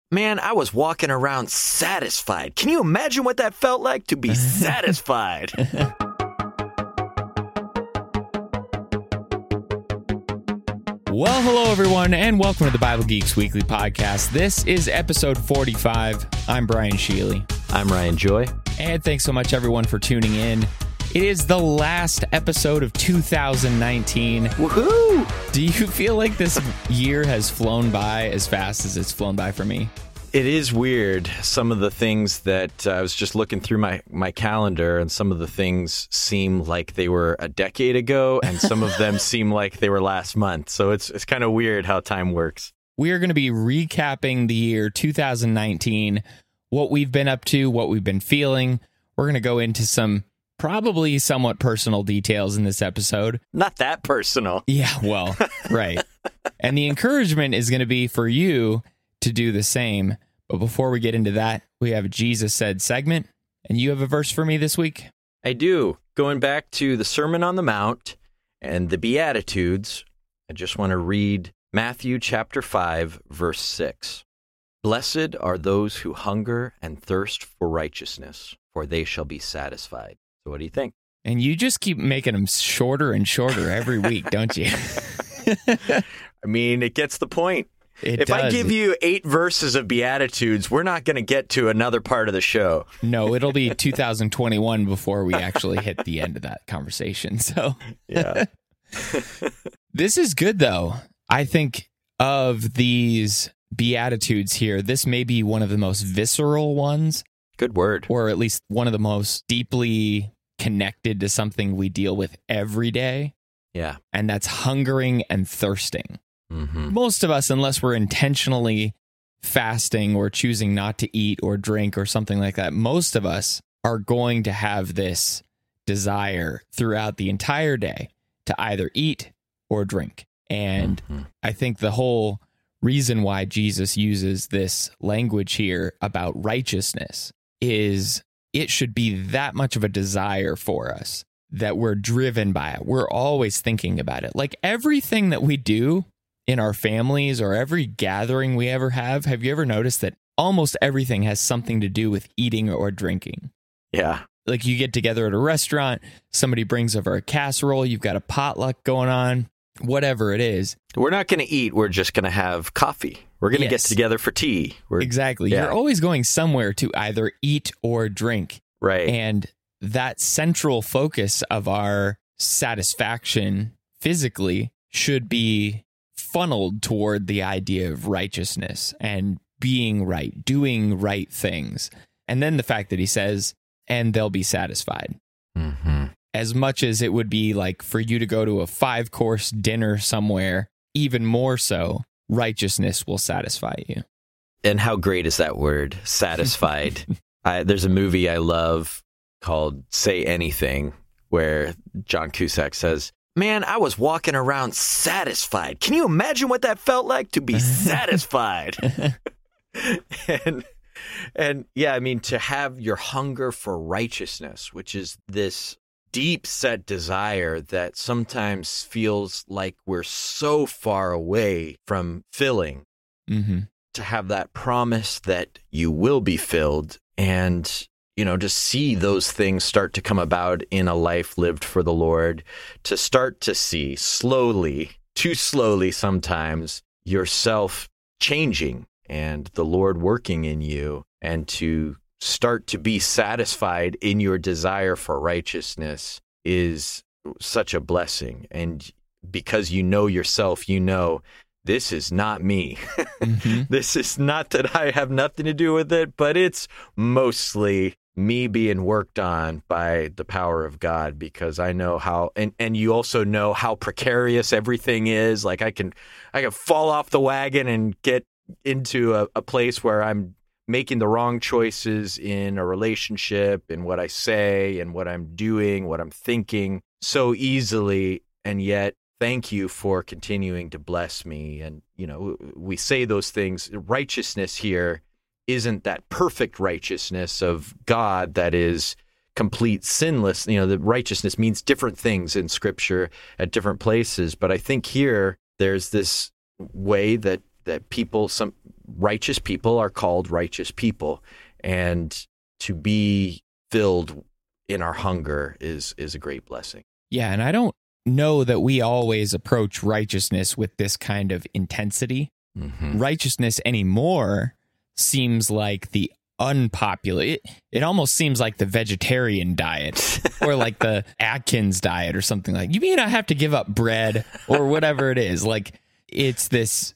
Man, I was walking around satisfied. Can you imagine what that felt like to be satisfied? Well, hello, everyone, and welcome to the Bible Geeks Weekly Podcast. This is episode 45. I'm Brian Sheely. I'm Ryan Joy. And thanks so much, everyone, for tuning in. It is the last episode of 2019. Woohoo! Do you feel like this year has flown by as fast as it's flown by for me? It is weird. Some of the things that I was just looking through my calendar, and some of the things seem like they were a decade ago, and some of them seem like they were last month. So it's kind of weird how time works. We are going to be recapping the year 2019, what we've been up to, what we've been feeling. We're going to go into some probably somewhat personal details in this episode. Not that personal. Yeah, well, right. And the encouragement is going to be for you to do the same. But before we get into that, we have a Jesus Said segment, and you have a verse for me this week? I do. Going back to the Sermon on the Mount and the Beatitudes, I just want to read Matthew chapter 5, verse 6. Blessed are those who hunger and thirst for righteousness, for they shall be satisfied. So what do you think? And you just keep making them shorter and shorter every week, don't you? I mean, it gets the point. If I give you 8 verses of Beatitudes, we're not going to get to another part of the show. No, it'll be 2021 before we actually hit the end of that conversation. So, yeah. This is good, though. I think of these Beatitudes here, this may be one of the most visceral ones. Good word. Or at least one of the most deeply connected to something we deal with every day. Yeah. And that's hungering and thirsting. Mm-hmm. Most of us, unless we're intentionally fasting or choosing not to eat or drink or something like that, most of us are going to have this desire throughout the entire day to either eat or drink. And I think the whole reason why Jesus uses this language here about righteousness is it should be that much of a desire for us that we're driven by it. We're always thinking about it. Like everything that we do in our families or every gathering we ever have you ever noticed that almost everything has something to do with eating or drinking? Yeah. Like you get together at a restaurant, somebody brings over a casserole, you've got a potluck going on, whatever it is. We're not going to eat. We're just going to have coffee. We're going to get together for tea. Exactly. Yeah. You're always going somewhere to either eat or drink. Right. And that central focus of our satisfaction physically should be funneled toward the idea of righteousness and being right, doing right things. And then the fact that he says, and they'll be satisfied. Mm-hmm. As much as it would be like for you to go to a 5-course dinner somewhere, even more so, righteousness will satisfy you. And how great is that word, satisfied? There's a movie I love called Say Anything, where John Cusack says, man, I was walking around satisfied. Can you imagine what that felt like to be satisfied? and yeah, I mean, to have your hunger for righteousness, which is this deep set desire that sometimes feels like we're so far away from filling, to have that promise that you will be filled and, you know, to see those things start to come about in a life lived for the Lord, to start to see slowly, too slowly sometimes, yourself changing and the Lord working in you, and to start to be satisfied in your desire for righteousness is such a blessing. And because you know yourself, you know, this is not me. This is not that I have nothing to do with it, but it's mostly me being worked on by the power of God, because I know how, and you also know how precarious everything is. Like I can fall off the wagon and get into a place where I'm making the wrong choices in a relationship, in what I say and what I'm doing, what I'm thinking so easily. And yet, thank you for continuing to bless me. And, you know, we say those things. Righteousness here isn't that perfect righteousness of God that is complete sinless. You know, the righteousness means different things in Scripture at different places. But I think here there's this way that that some righteous people are called righteous people, and to be filled in our hunger is a great blessing. Yeah, and I don't know that we always approach righteousness with this kind of intensity. Mm-hmm. Righteousness anymore seems like the unpopular. It almost seems like the vegetarian diet or like the Atkins diet or something. Like, you may not have to give up bread or whatever it is. Like, it's this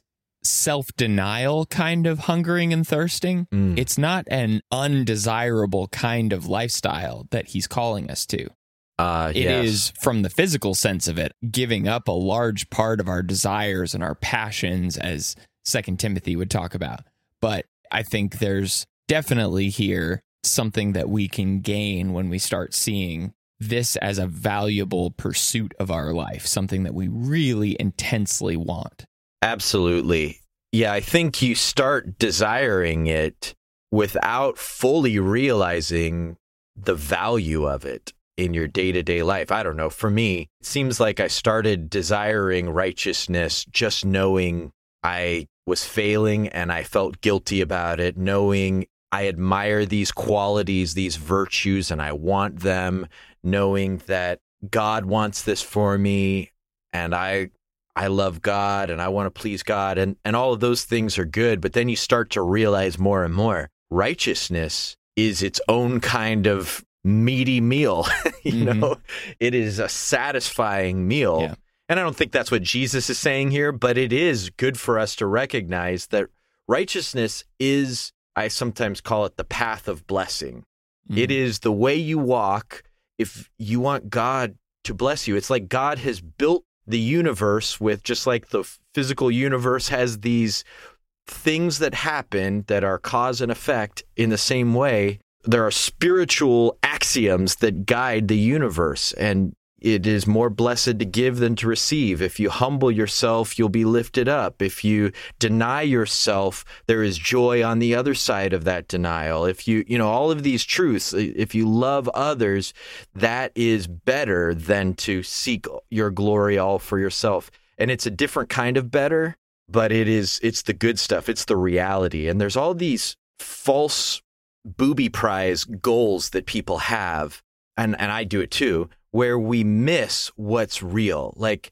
self-denial kind of hungering and thirsting. It's not an undesirable kind of lifestyle that he's calling us to. It is, from the physical sense of it, giving up a large part of our desires and our passions, as 2 Timothy would talk about. But I think there's definitely here something that we can gain when we start seeing this as a valuable pursuit of our life, something that we really intensely want. Absolutely. Yeah, I think you start desiring it without fully realizing the value of it in your day-to-day life. I don't know. For me, it seems like I started desiring righteousness just knowing I was failing and I felt guilty about it, knowing I admire these qualities, these virtues, and I want them, knowing that God wants this for me, and I love God and I want to please God, and all of those things are good. But then you start to realize more and more righteousness is its own kind of meaty meal. You know, it is a satisfying meal. Yeah. And I don't think that's what Jesus is saying here, but it is good for us to recognize that righteousness is, I sometimes call it the path of blessing. It is the way you walk if you want God to bless you. It's like God has built the universe with, just like the physical universe has these things that happen that are cause and effect, in the same way, there are spiritual axioms that guide the universe, and it is more blessed to give than to receive. If you humble yourself, you'll be lifted up. If you deny yourself, there is joy on the other side of that denial. If you all of these truths, if you love others, that is better than to seek your glory all for yourself. And it's a different kind of better, but it's the good stuff. It's the reality. And there's all these false booby prize goals that people have, and I do it too, where we miss what's real. Like,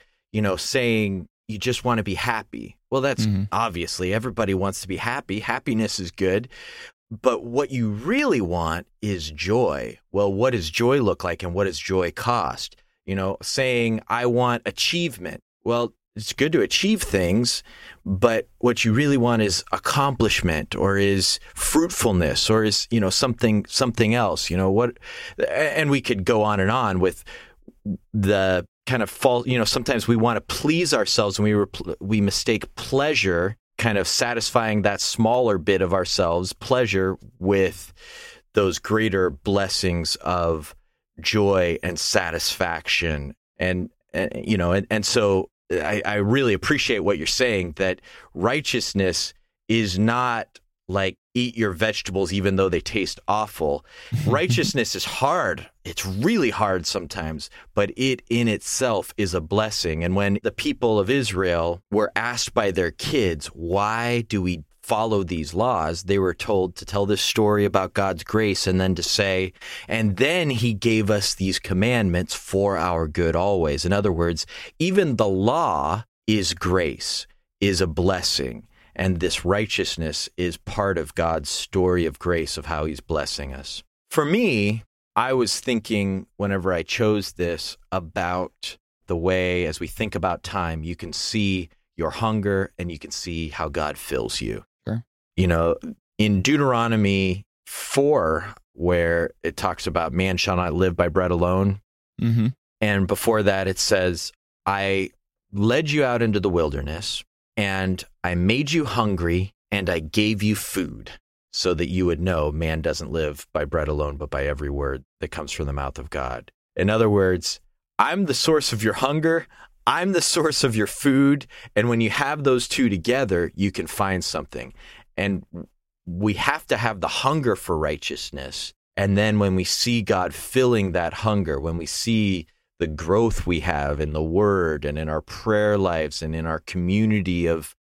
saying you just want to be happy. Well, that's obviously everybody wants to be happy. Happiness is good. But what you really want is joy. Well, what does joy look like, and what does joy cost? Saying I want achievement. Well, it's good to achieve things, but what you really want is accomplishment, or is fruitfulness, or is, something else, and we could go on and on with the kind of false, sometimes we want to please ourselves, and we mistake pleasure, kind of satisfying that smaller bit of ourselves, pleasure, with those greater blessings of joy and satisfaction. And so I really appreciate what you're saying, that righteousness is not like eat your vegetables even though they taste awful. Righteousness is hard. It's really hard sometimes, but it in itself is a blessing. And when the people of Israel were asked by their kids, why do we follow these laws, they were told to tell this story about God's grace, and then to say, and then he gave us these commandments for our good always. In other words, even the law is grace, is a blessing. And this righteousness is part of God's story of grace, of how he's blessing us. For me, I was thinking, whenever I chose this, about the way, as we think about time, you can see your hunger and you can see how God fills you. Sure. In Deuteronomy 4, where it talks about man shall not live by bread alone. And before that, it says, I led you out into the wilderness, and I made you hungry, and I gave you food, so that you would know man doesn't live by bread alone, but by every word that comes from the mouth of God. In other words, I'm the source of your hunger, I'm the source of your food, and when you have those two together, you can find something. And we have to have the hunger for righteousness, and then when we see God filling that hunger, when we see the growth we have in the Word and in our prayer lives and in our community of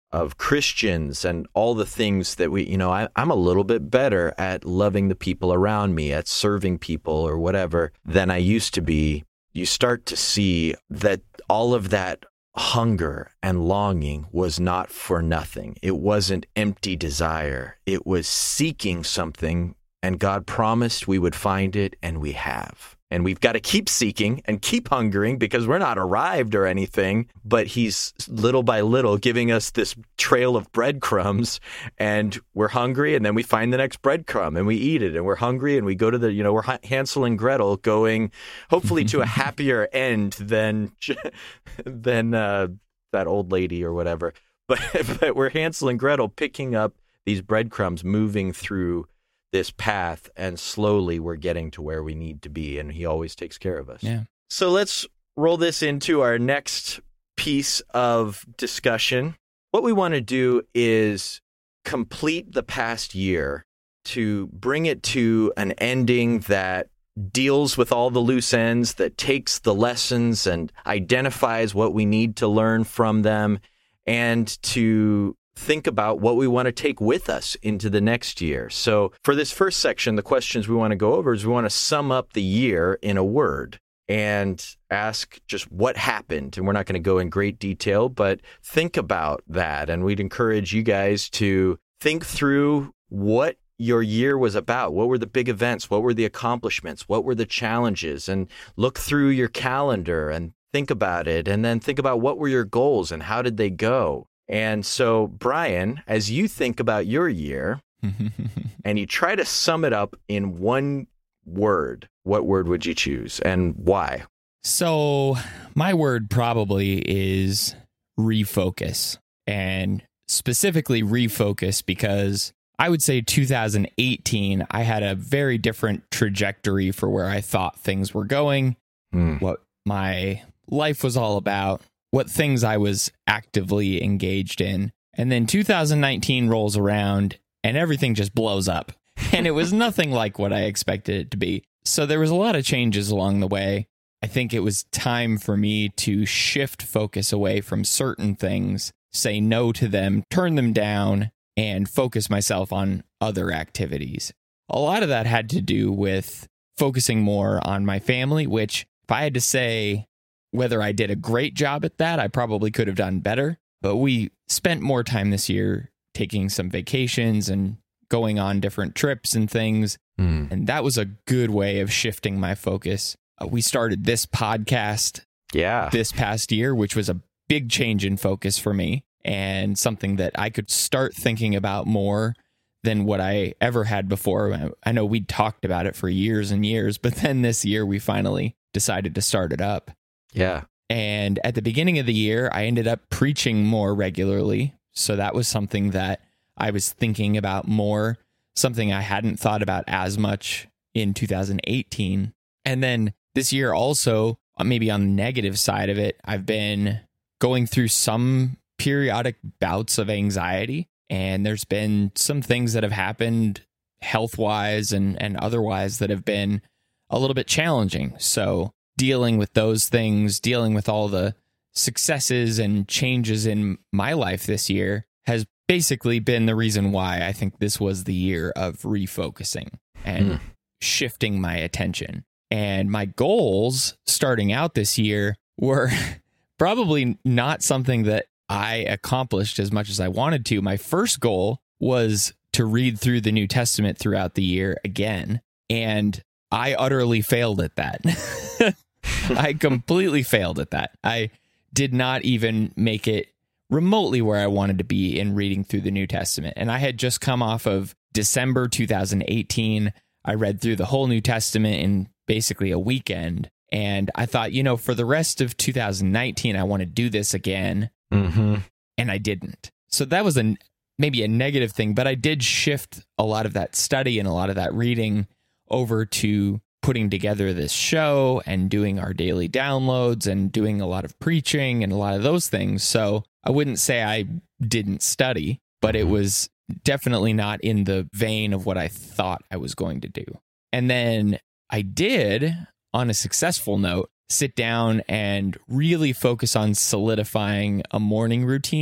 of Christians and all the things that I'm a little bit better at loving the people around me, at serving people or whatever than I used to be. You start to see that all of that hunger and longing was not for nothing. It wasn't empty desire. It was seeking something, and God promised we would find it, and we have. And we've got to keep seeking and keep hungering because we're not arrived or anything, but he's little by little giving us this trail of breadcrumbs, and we're hungry, and then we find the next breadcrumb and we eat it, and we're hungry, and we go to we're Hansel and Gretel going hopefully to a happier end than that old lady or whatever. But we're Hansel and Gretel picking up these breadcrumbs, moving through this path, and slowly we're getting to where we need to be, and he always takes care of us. Yeah. So let's roll this into our next piece of discussion. What we want to do is complete the past year to bring it to an ending that deals with all the loose ends, that takes the lessons and identifies what we need to learn from them, and to think about what we want to take with us into the next year. So for this first section, the questions we want to go over is we want to sum up the year in a word and ask just what happened. And we're not going to go in great detail, but think about that. And we'd encourage you guys to think through what your year was about. What were the big events? What were the accomplishments? What were the challenges? And look through your calendar and think about it. And then think about what were your goals and how did they go? And so, Brian, as you think about your year and you try to sum it up in one word, what word would you choose and why? So my word probably is refocus, and specifically refocus because I would say 2018, I had a very different trajectory for where I thought things were going, what my life was all about, what things I was actively engaged in. And then 2019 rolls around and everything just blows up. And it was nothing like what I expected it to be. So there was a lot of changes along the way. I think it was time for me to shift focus away from certain things, say no to them, turn them down, and focus myself on other activities. A lot of that had to do with focusing more on my family, which if I had to say whether I did a great job at that, I probably could have done better. But we spent more time this year taking some vacations and going on different trips and things. And that was a good way of shifting my focus. We started this podcast this past year, which was a big change in focus for me and something that I could start thinking about more than what I ever had before. I know we'd talked about it for years and years, but then this year we finally decided to start it up. Yeah. And at the beginning of the year, I ended up preaching more regularly. So that was something that I was thinking about more, something I hadn't thought about as much in 2018. And then this year also, maybe on the negative side of it, I've been going through some periodic bouts of anxiety. And there's been some things that have happened health-wise and otherwise that have been a little bit challenging. So dealing with those things, dealing with all the successes and changes in my life this year has basically been the reason why I think this was the year of refocusing and shifting my attention. And my goals starting out this year were probably not something that I accomplished as much as I wanted to. My first goal was to read through the New Testament throughout the year again, and I utterly failed at that. I completely failed at that. I did not even make it remotely where I wanted to be in reading through the New Testament. And I had just come off of December 2018. I read through the whole New Testament in basically a weekend. And I thought, for the rest of 2019, I want to do this again. And I didn't. So that was maybe a negative thing, but I did shift a lot of that study and a lot of that reading over to putting together this show and doing our daily downloads and doing a lot of preaching and a lot of those things. So I wouldn't say I didn't study, but it was definitely not in the vein of what I thought I was going to do. And then I did, on a successful note, sit down and really focus on solidifying a morning routine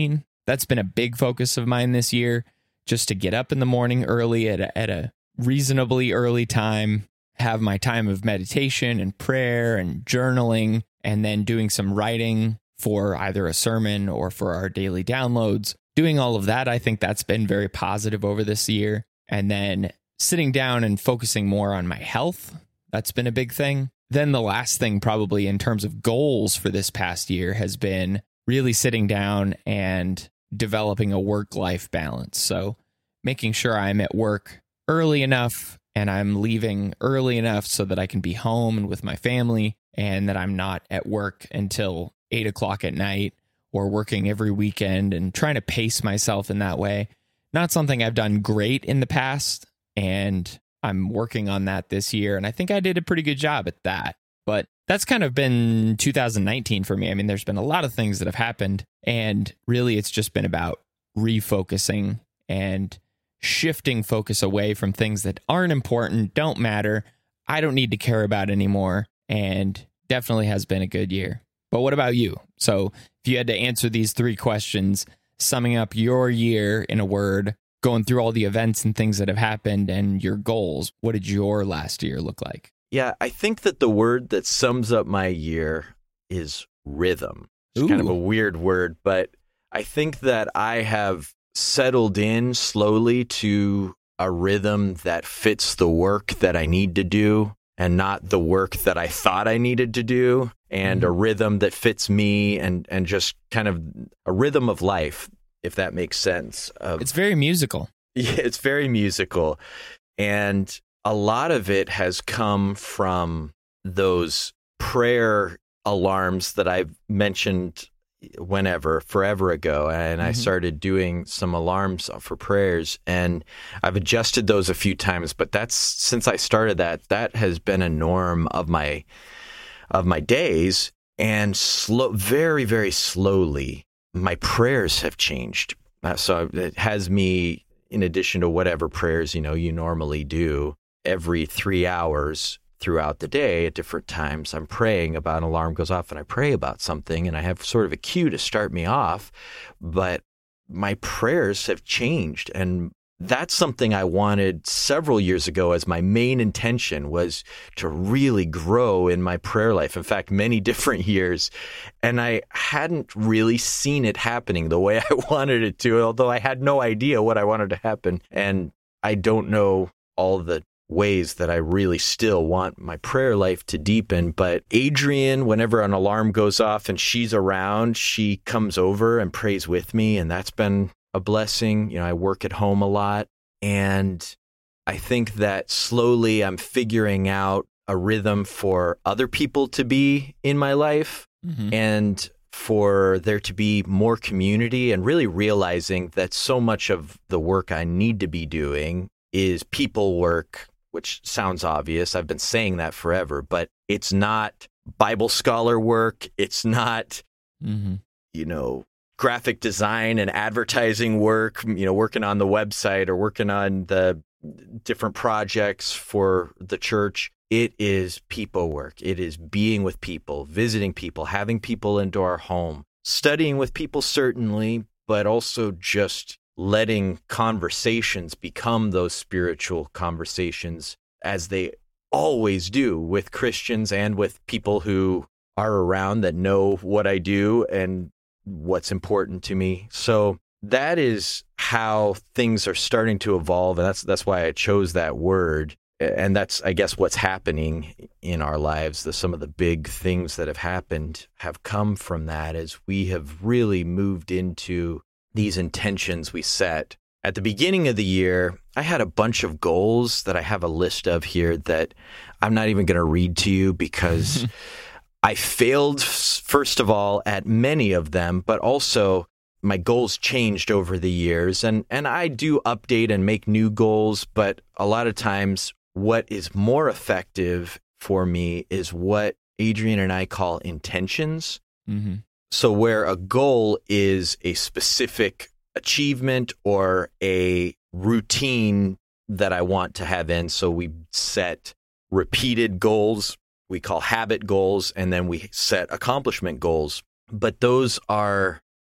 that's been a big focus of mine this year, just to get up in the morning early at a reasonably early time, have my time of meditation and prayer and journaling, and then doing some writing for either a sermon or for our daily downloads. Doing all of that, I think that's been very positive over this year. And then sitting down and focusing more on my health, that's been a big thing. Then the last thing probably in terms of goals for this past year has been really sitting down and developing a work-life balance. So making sure I'm at work early enough and I'm leaving early enough so that I can be home and with my family, and that I'm not at work until 8 o'clock at night or working every weekend, and trying to pace myself in that way. Not something I've done great in the past, and I'm working on that this year, and I think I did a pretty good job at that. But that's kind of been 2019 for me. I mean, there's been a lot of things that have happened, and really it's just been about refocusing and shifting focus away from things that aren't important, don't matter, I don't need to care about anymore, and definitely has been a good year. But what about you? So if you had to answer these 3 questions, summing up your year in a word, going through all the events and things that have happened and your goals, what did your last year look like? Yeah, I think that the word that sums up my year is rhythm. It's Ooh. kind of a weird word, but I think that I have settled in slowly to a rhythm that fits the work that I need to do and not the work that I thought I needed to do, and a rhythm that fits me, and just kind of a rhythm of life, if that makes sense. It's very musical. Yeah, it's very musical. And a lot of it has come from those prayer alarms that I've mentioned forever ago. And I started doing some alarms for prayers, and I've adjusted those a few times. But that's, since I started that has been a norm of my days. And very, very slowly, my prayers have changed. So it has me, in addition to whatever prayers, you normally do, every 3 hours throughout the day at different times, I'm praying about, an alarm goes off and I pray about something, and I have sort of a cue to start me off. But my prayers have changed, and that's something I wanted several years ago as my main intention, was to really grow in my prayer life. In fact, many different years. And I hadn't really seen it happening the way I wanted it to, although I had no idea what I wanted to happen. And I don't know all the ways that I really still want my prayer life to deepen. But Adrienne, whenever an alarm goes off and she's around, she comes over and prays with me. And that's been a blessing. I work at home a lot, and I think that slowly I'm figuring out a rhythm for other people to be in my life, and for there to be more community, and really realizing that so much of the work I need to be doing is people work, which sounds obvious. I've been saying that forever, but it's not Bible scholar work. It's not, graphic design and advertising work, working on the website or working on the different projects for the church. It is people work. It is being with people, visiting people, having people into our home, studying with people, certainly, but also just letting conversations become those spiritual conversations, as they always do with Christians and with people who are around that know what I do and what's important to me. So that is how things are starting to evolve, and that's why I chose that word. And that's, I guess, what's happening in our lives. Some of the big things that have happened have come from that, as we have really moved into these intentions we set. At the beginning of the year, I had a bunch of goals that I have a list of here that I'm not even going to read to you, because I failed, first of all, at many of them, but also my goals changed over the years. And I do update and make new goals, but a lot of times what is more effective for me is what Adrienne and I call intentions. So where a goal is a specific achievement or a routine that I want to have in. So we set repeated goals, we call habit goals, and then we set accomplishment goals. But those are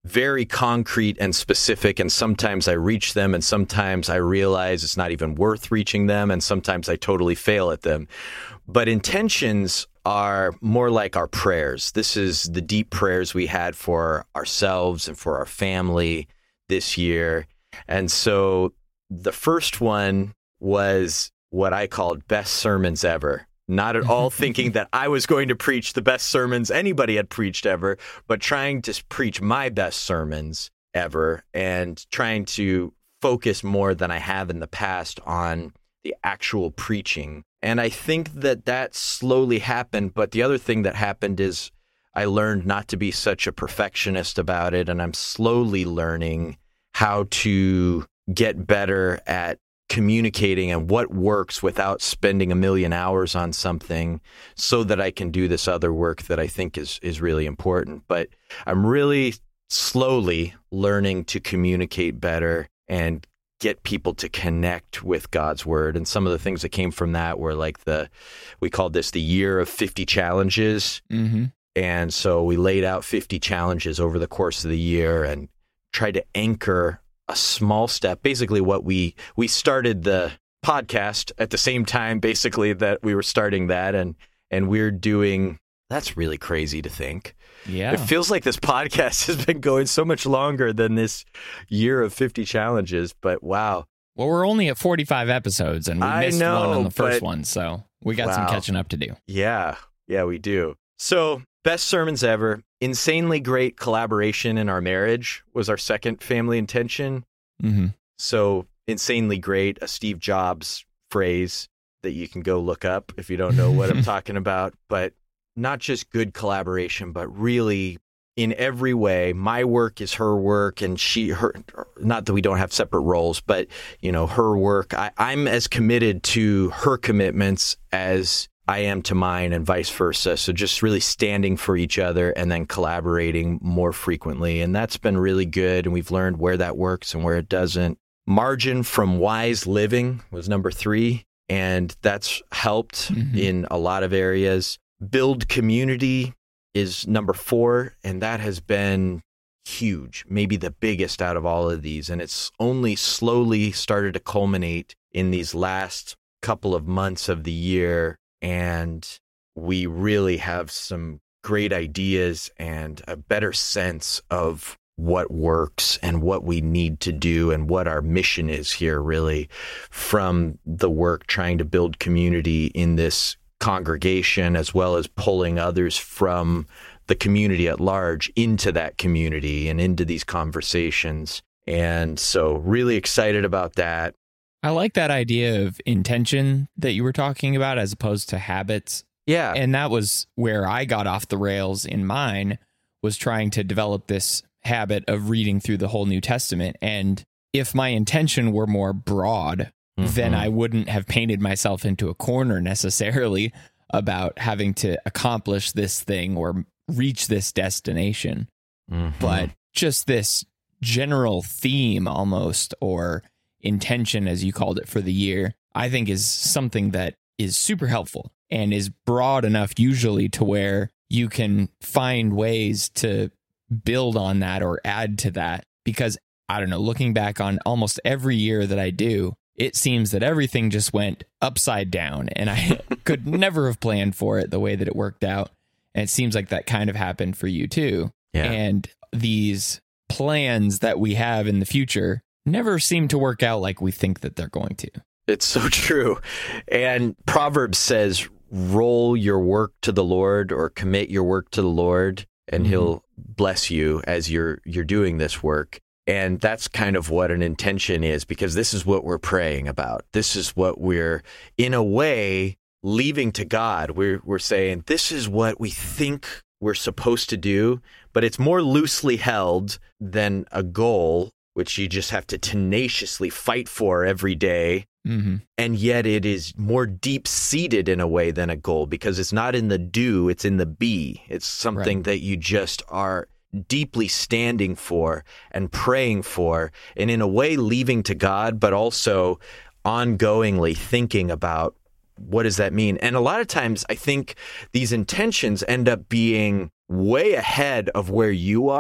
very concrete and specific, and sometimes I reach them, and sometimes I realize it's not even worth reaching them, and sometimes I totally fail at them. But intentions are more like our prayers. This is the deep prayers we had for ourselves and for our family this year. And so the first one was what I called best sermons ever. Not at all thinking that I was going to preach the best sermons anybody had preached ever, but trying to preach my best sermons ever and trying to focus more than I have in the past on the actual preaching. And I think that slowly happened. But the other thing that happened is I learned not to be such a perfectionist about it. And I'm slowly learning how to get better at communicating and what works without spending a million hours on something so that I can do this other work that I think is really important. But I'm really slowly learning to communicate better and get people to connect with God's word. And some of the things that came from that were like we called this the year of 50 challenges. Mm-hmm. And so we laid out 50 challenges over the course of the year and tried to anchor a small step. Basically what we started the podcast at the same time, basically, that we were starting that. And we're doing, that's really crazy to think. Yeah. It feels like this podcast has been going so much longer than this year of 50 challenges, but wow. Well, we're only at 45 episodes and we missed one on the first one. So we got some catching up to do. Yeah, we do. So best sermons ever. Insanely great collaboration in our marriage was our second family intention. Mm-hmm. So insanely great, a Steve Jobs phrase that you can go look up if you don't know what I'm talking about. But not just good collaboration, but really in every way. My work is her work, and her. Not that we don't have separate roles, but her work. I'm as committed to her commitments as I am to mine, and vice versa. So just really standing for each other and then collaborating more frequently. And that's been really good. And we've learned where that works and where it doesn't. Margin from wise living was number 3. And that's helped in a lot of areas. Build community is number 4. And that has been huge, maybe the biggest out of all of these. And it's only slowly started to culminate in these last couple of months of the year. And we really have some great ideas and a better sense of what works and what we need to do and what our mission is here, really, from the work trying to build community in this congregation, as well as pulling others from the community at large into that community and into these conversations. And so really excited about that. I like that idea of intention that you were talking about as opposed to habits. Yeah. And that was where I got off the rails in mine, was trying to develop this habit of reading through the whole New Testament. And if my intention were more broad, then I wouldn't have painted myself into a corner necessarily about having to accomplish this thing or reach this destination. But just this general theme almost, or intention, as you called it, for the year, I think is something that is super helpful and is broad enough usually to where you can find ways to build on that or add to that. Because I don't know, looking back on almost every year that I do, it seems that everything just went upside down and I could never have planned for it the way that it worked out. And it seems like that kind of happened for you too. Yeah. And these plans that we have in the future never seem to work out like we think that they're going to. It's so true. And Proverbs says, roll your work to the Lord, or commit your work to the Lord, and he'll bless you as you're doing this work. And that's kind of what an intention is, because this is what we're praying about. This is what we're, in a way, leaving to God. We're saying, this is what we think we're supposed to do, but it's more loosely held than a goal, which you just have to tenaciously fight for every day. And yet it is more deep-seated in a way than a goal, because it's not in the do, it's in the be. It's something that you just are deeply standing for and praying for, and in a way leaving to God, but also ongoingly thinking about, what does that mean? And a lot of times I think these intentions end up being way ahead of where you are.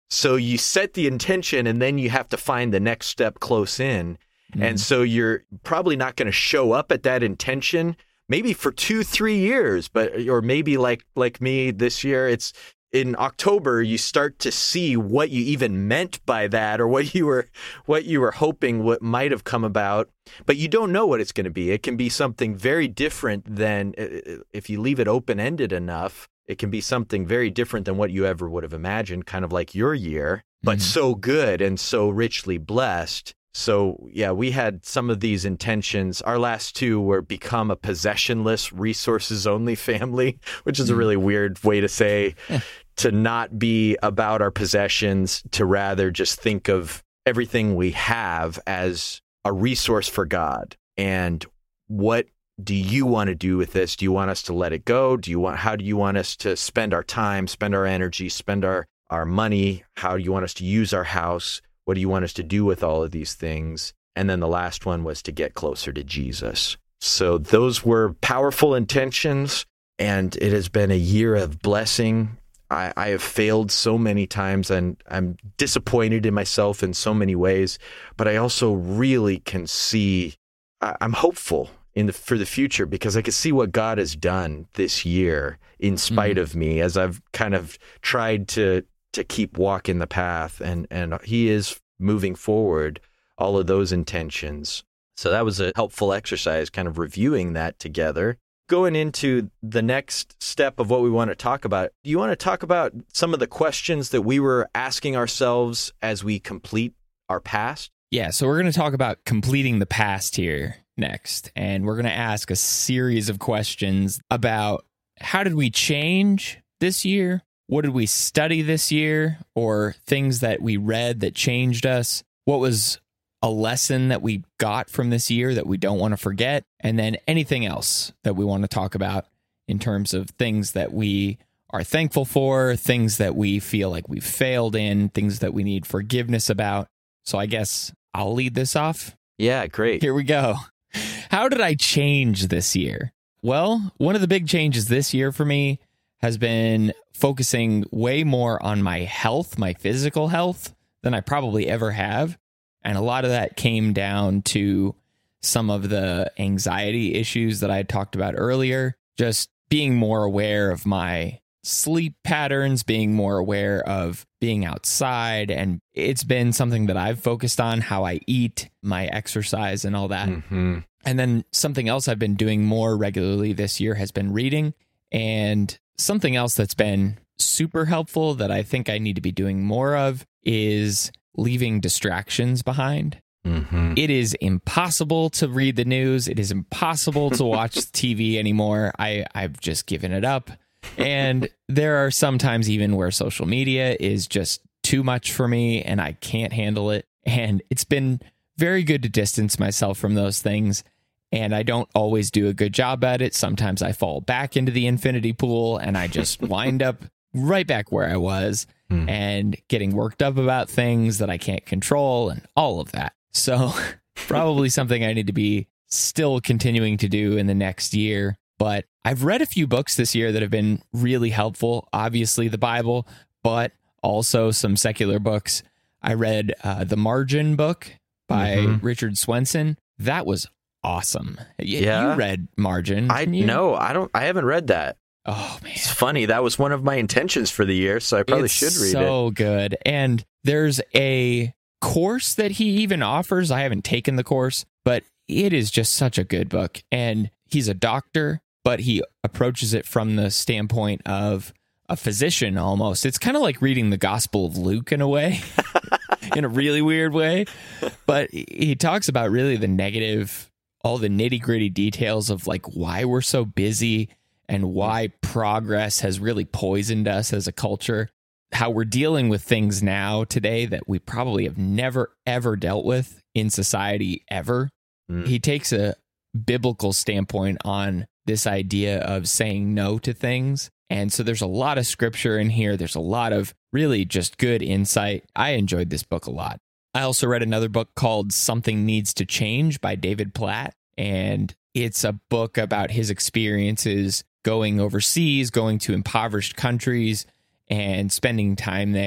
So you set the intention and then you have to find the next step close in. And so you're probably not going to show up at that intention maybe for 2-3 years, or maybe like me this year, it's in October, you start to see what you even meant by that, or what you were hoping what might have come about, but you don't know what it's going to be. It can be something very different than, if you leave it open-ended enough, it can be something very different than what you ever would have imagined, kind of like your year, but so good and so richly blessed. So, yeah, we had some of these intentions. Our last two were become a possessionless, resources-only family, which is a really weird way to say to not be about our possessions, to rather just think of everything we have as a resource for God. And what do you want to do with this? Do you want us to let it go? How do you want us to spend our time, spend our energy, spend our money? How do you want us to use our house? What do you want us to do with all of these things? And then the last one was to get closer to Jesus. So those were powerful intentions, and it has been a year of blessing. I have failed so many times, and I'm disappointed in myself in so many ways, but I also really can see, I'm hopeful for the future, because I can see what God has done this year in spite of me, as I've kind of tried to keep walking the path, and he is moving forward all of those intentions. So that was a helpful exercise, kind of reviewing that together. Going into the next step of what we want to talk about, do you want to talk about some of the questions that we were asking ourselves as we complete our past? Yeah, so we're going to talk about completing the past here next, and we're going to ask a series of questions about how did we change this year? What did we study this year, or things that we read that changed us? What was a lesson that we got from this year that we don't want to forget? And then anything else that we want to talk about in terms of things that we are thankful for, things that we feel like we've failed in, things that we need forgiveness about. So I guess I'll lead this off. Yeah, great. Here we go. How did I change this year? Well, one of the big changes this year for me has been focusing way more on my health, my physical health, than I probably ever have. And a lot of that came down to some of the anxiety issues that I had talked about earlier, just being more aware of my sleep patterns, being more aware of being outside. And it's been something that I've focused on, how I eat, my exercise, and all that. And then something else I've been doing more regularly this year has been reading. And something else that's been super helpful that I think I need to be doing more of is leaving distractions behind. It is impossible to read the news. It is impossible to watch TV anymore. I've just given it up. And there are some times even where social media is just too much for me and I can't handle it. And it's been very good to distance myself from those things. And I don't always do a good job at it. Sometimes I fall back into the infinity pool and I just wind up right back where I was and getting worked up about things that I can't control and all of that. So probably something I need to be still continuing to do in the next year. But I've read a few books this year that have been really helpful. Obviously the Bible, but also some secular books. I read the Margin book by Richard Swenson. That was awesome. You read Margin. No, I haven't read that. Oh man, it's funny. That was one of my intentions for the year, so I probably should read it. So good. And there's a course that he even offers. I haven't taken the course, but it is just such a good book. And he's a doctor, but he approaches it from the standpoint of a physician almost. It's kind of like reading the Gospel of Luke in a way, in a really weird way. But he talks about really the negative, all the nitty gritty details of like why we're so busy and why progress has really poisoned us as a culture, how we're dealing with things now today that we probably have never, ever dealt with in society ever. He takes a biblical standpoint on this idea of saying no to things. And so there's a lot of scripture in here. There's a lot of really just good insight. I enjoyed this book a lot. I also read another book called Something Needs to Change by David Platt. And it's a book about his experiences going overseas, going to impoverished countries and spending time there.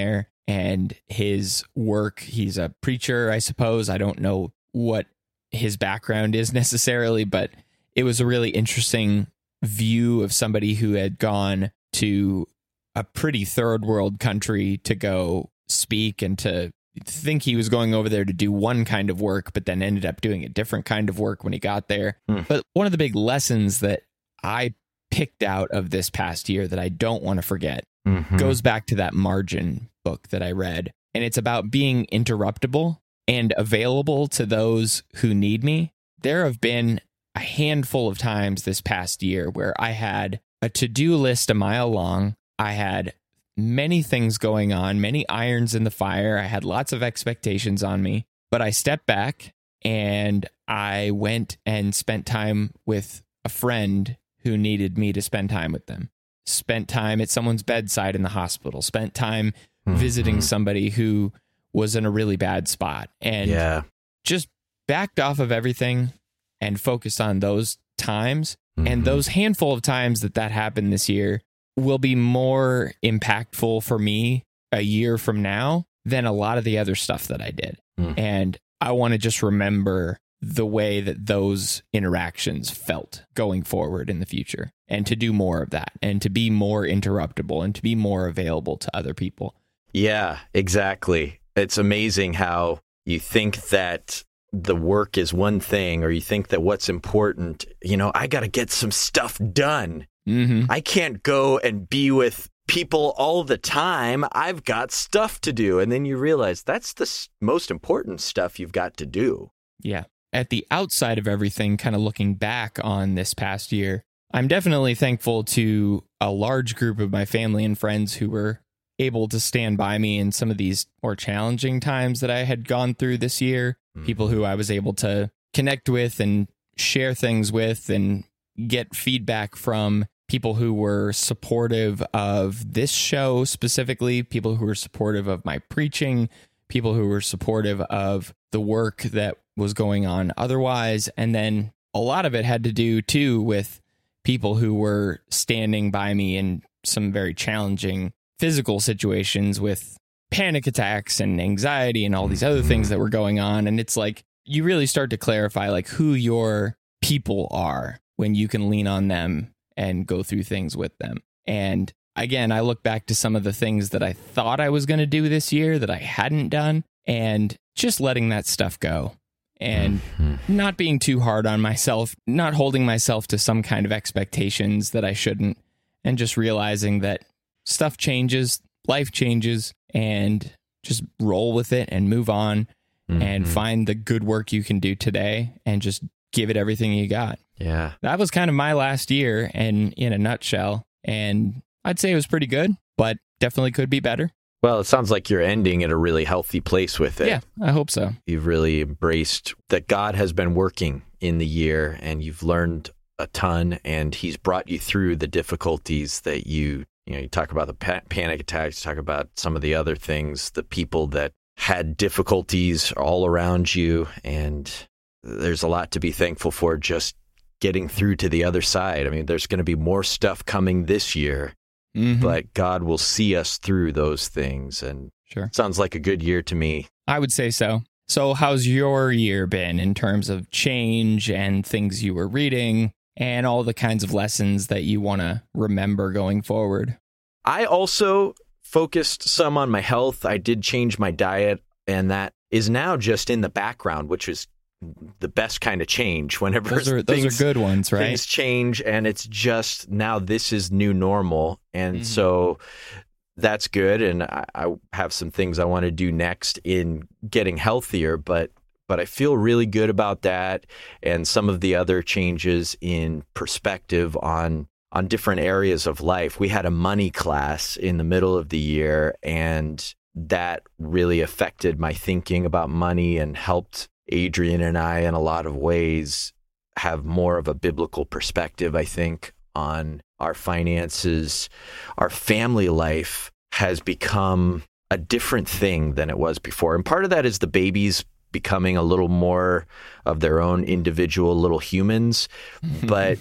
and his work. He's a preacher, I suppose. I don't know what his background is necessarily, but it was a really interesting view of somebody who had gone to a pretty third world country to go speak and to think he was going over there to do one kind of work, but then ended up doing a different kind of work when he got there. But one of the big lessons that I picked out of this past year that I don't want to forget goes back to that Margin book that I read. And it's about being interruptible and available to those who need me. There have been a handful of times this past year where I had a to-do list a mile long. I had many things going on, many irons in the fire. I had lots of expectations on me, but I stepped back and I went and spent time with a friend who needed me to spend time with them. Spent time at someone's bedside in the hospital, spent time visiting somebody who was in a really bad spot, and just backed off of everything and focused on those times. And those handful of times that happened this year will be more impactful for me a year from now than a lot of the other stuff that I did. And I want to just remember the way that those interactions felt going forward in the future, and to do more of that, and to be more interruptible, and to be more available to other people. Yeah, exactly. It's amazing how you think that the work is one thing, or you think that what's important, I got to get some stuff done. I can't go and be with people all the time. I've got stuff to do. And then you realize that's the most important stuff you've got to do. Yeah. At the outside of everything, kind of looking back on this past year, I'm definitely thankful to a large group of my family and friends who were able to stand by me in some of these more challenging times that I had gone through this year. People who I was able to connect with and share things with and get feedback from. People who were supportive of this show specifically, people who were supportive of my preaching, people who were supportive of the work that was going on otherwise. And then a lot of it had to do too with people who were standing by me in some very challenging physical situations with panic attacks and anxiety and all these other things that were going on. And it's like, you really start to clarify like who your people are when you can lean on them and go through things with them. And again, I look back to some of the things that I thought I was going to do this year that I hadn't done, and just letting that stuff go and not being too hard on myself, not holding myself to some kind of expectations that I shouldn't, and just realizing that stuff changes, life changes, and just roll with it and move on and find the good work you can do today and just give it everything you got. Yeah. That was kind of my last year and in a nutshell. And I'd say it was pretty good, but definitely could be better. Well, it sounds like you're ending at a really healthy place with it. Yeah, I hope so. You've really embraced that God has been working in the year, and you've learned a ton, and he's brought you through the difficulties that you talk about the panic attacks, talk about some of the other things, the people that had difficulties all around you. And there's a lot to be thankful for just getting through to the other side. I mean, there's going to be more stuff coming this year, but God will see us through those things. And sure, sounds like a good year to me. I would say so. So how's your year been in terms of change and things you were reading and all the kinds of lessons that you want to remember going forward? I also focused some on my health. I did change my diet, and that is now just in the background, which is the best kind of change. Whenever those are good ones, right? Things change, and it's just now this is new normal, and so that's good. And I have some things I want to do next in getting healthier, but I feel really good about that, and some of the other changes in perspective on different areas of life. We had a money class in the middle of the year, and that really affected my thinking about money and helped Adrian and I, in a lot of ways, have more of a biblical perspective, I think, on our finances. Our family life has become a different thing than it was before. And part of that is the babies becoming a little more of their own individual little humans. But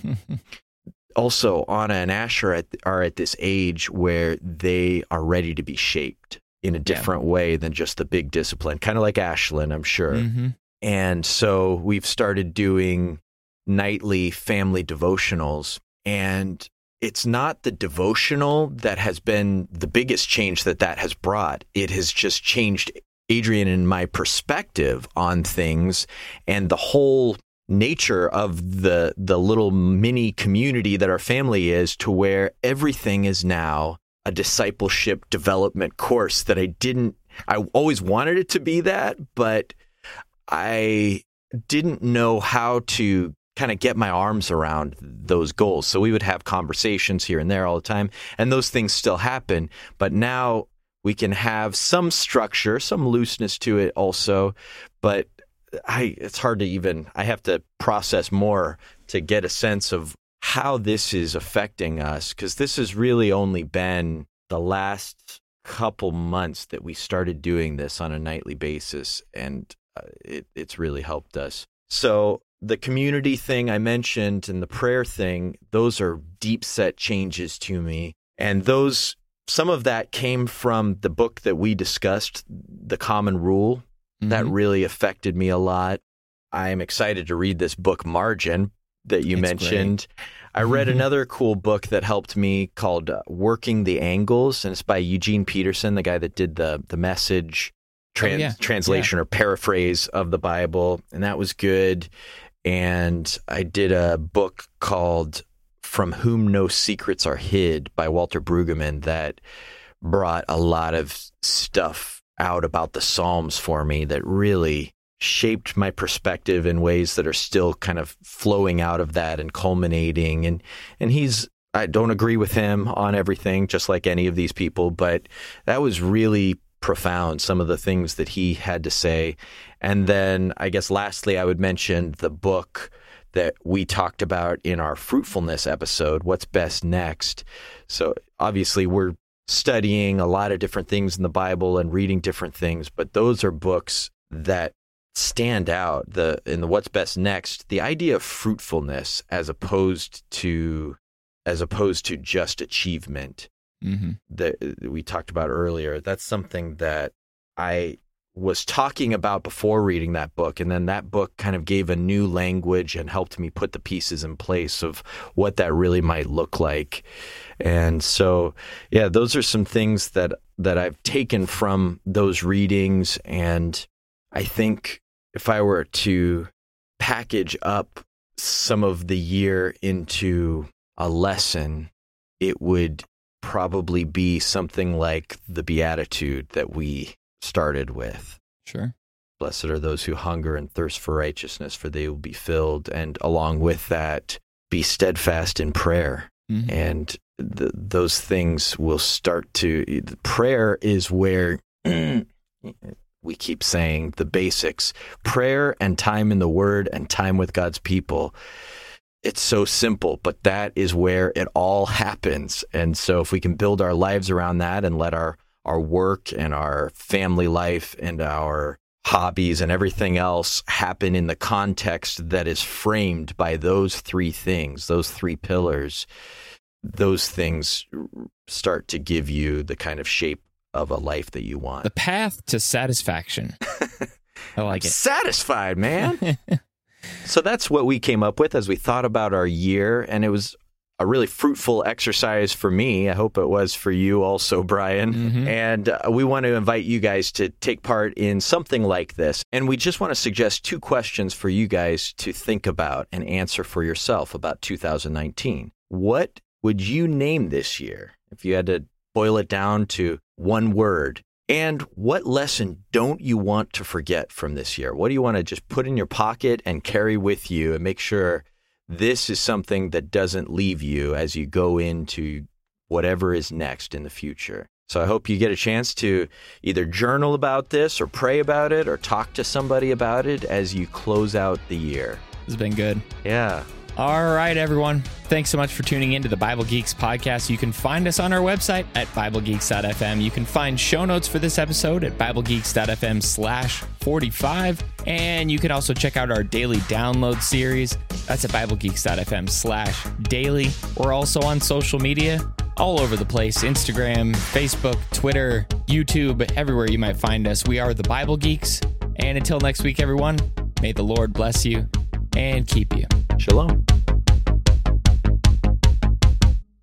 also, Anna and Asher are at this age where they are ready to be shaped. in a different way than just the big discipline, kind of like Ashlyn, I'm sure. Mm-hmm. And so we've started doing nightly family devotionals, and it's not the devotional that has been the biggest change that has brought. It has just changed Adrian and my perspective on things and the whole nature of the little mini community that our family is, to where everything is now a discipleship development course that I always wanted it to be that, but I didn't know how to kind of get my arms around those goals. So we would have conversations here and there all the time, and those things still happen. But now we can have some structure, some looseness to it also. But it's hard to even, I have to process more to get a sense of how this is affecting us, because this has really only been the last couple months that we started doing this on a nightly basis, and it's really helped us. So the community thing I mentioned and the prayer thing, those are deep set changes to me. And some of that came from the book that we discussed, The Common Rule. Mm-hmm. That really affected me a lot. I am excited to read this book, Margin, that you mentioned. Great. I read another cool book that helped me called Working the Angles, and it's by Eugene Peterson, the guy that did the Message translation or paraphrase of the Bible, and that was good. And I did a book called From Whom No Secrets Are Hid by Walter Brueggemann that brought a lot of stuff out about the Psalms for me that really shaped my perspective in ways that are still kind of flowing out of that and culminating. And I don't agree with him on everything, just like any of these people, but that was really profound, some of the things that he had to say. And then I guess lastly, I would mention the book that we talked about in our fruitfulness episode, What's Best Next. So obviously we're studying a lot of different things in the Bible and reading different things, but those are books that stand out. In the What's Best Next, the idea of fruitfulness as opposed to just achievement. Mm-hmm. That we talked about earlier. That's something that I was talking about before reading that book, and then that book kind of gave a new language and helped me put the pieces in place of what that really might look like. And so, yeah, those are some things that I've taken from those readings. And I think if I were to package up some of the year into a lesson, it would probably be something like the Beatitude that we started with. Sure. Blessed are those who hunger and thirst for righteousness, for they will be filled. And along with that, be steadfast in prayer. Mm-hmm. And those things will start to... Prayer is where we keep saying the basics. Prayer and time in the Word and time with God's people. It's so simple, but that is where it all happens. And so if we can build our lives around that and let our work and our family life and our hobbies and everything else happen in the context that is framed by those three things, those three pillars, those things start to give you the kind of shape of a life that you want. The path to satisfaction. I like it. Satisfied, man. So that's what we came up with as we thought about our year, and it was a really fruitful exercise for me. I hope it was for you also, Brian. Mm-hmm. And we want to invite you guys to take part in something like this. And we just want to suggest 2 questions for you guys to think about and answer for yourself about 2019. What would you name this year if you had to boil it down to one word? And what lesson don't you want to forget from this year? What do you want to just put in your pocket and carry with you and make sure this is something that doesn't leave you as you go into whatever is next in the future? So I hope you get a chance to either journal about this or pray about it or talk to somebody about it as you close out the year. This has been good. Yeah. All right, everyone. Thanks so much for tuning in to the Bible Geeks podcast. You can find us on our website at BibleGeeks.fm. You can find show notes for this episode at BibleGeeks.fm/45. And you can also check out our daily download series. That's at BibleGeeks.fm/daily. We're also on social media all over the place: Instagram, Facebook, Twitter, YouTube, everywhere you might find us. We are the Bible Geeks. And until next week, everyone, may the Lord bless you and keep you. Shalom.